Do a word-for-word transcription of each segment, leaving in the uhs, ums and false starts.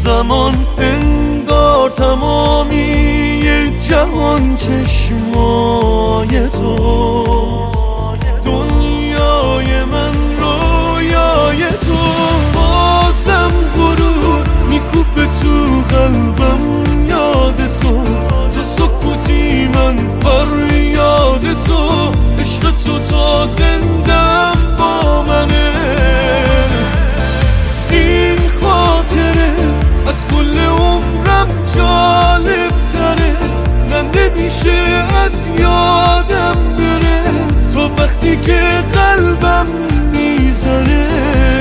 زمان انگار تمامی جهان چشمای توست. دنیای من رویای تو، بازم غرور میکوبه تو قلبم یاد تو. تو سکوتی من فریاد تو، عشق تو تا زندم با منه. این خاطره از کل عمرم جالب تره، نه نمیشه از یادم بره. تو وقتی که قلبم میزنه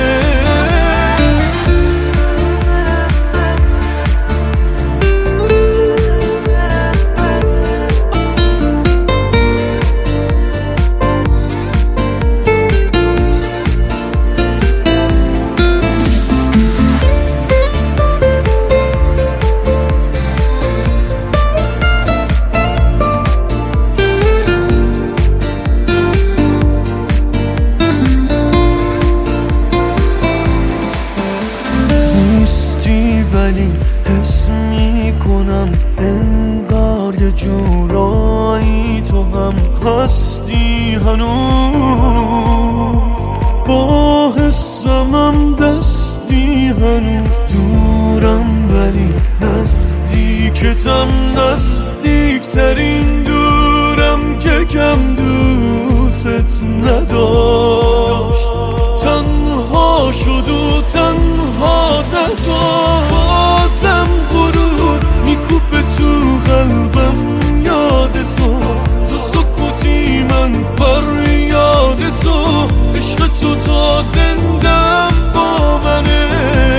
ولی حس میکنم انگار یه جورایی تو هم هستی هنوز. با حسمم دستی هنوز، دورم ولی نزدیکتم، نزدیکترین دورم که کم دوست نداشت. تنها شد و تنها نزار، بازم غرور میکوبه تو قلبم یاد تو. تو سکوتی من فریاد تو، عشق تو تا زندم با منه.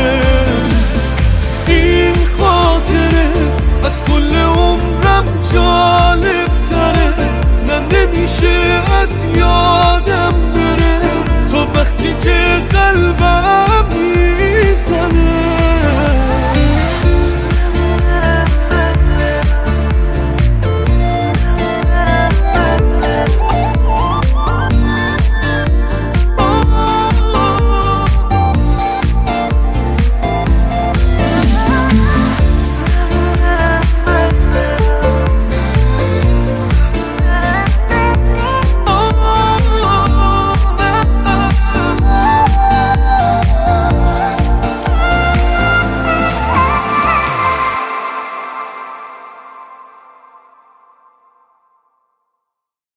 این خاطره از کل عمرم جالب تره، نه نمیشه از یادم بره. تو وقتی که قلبم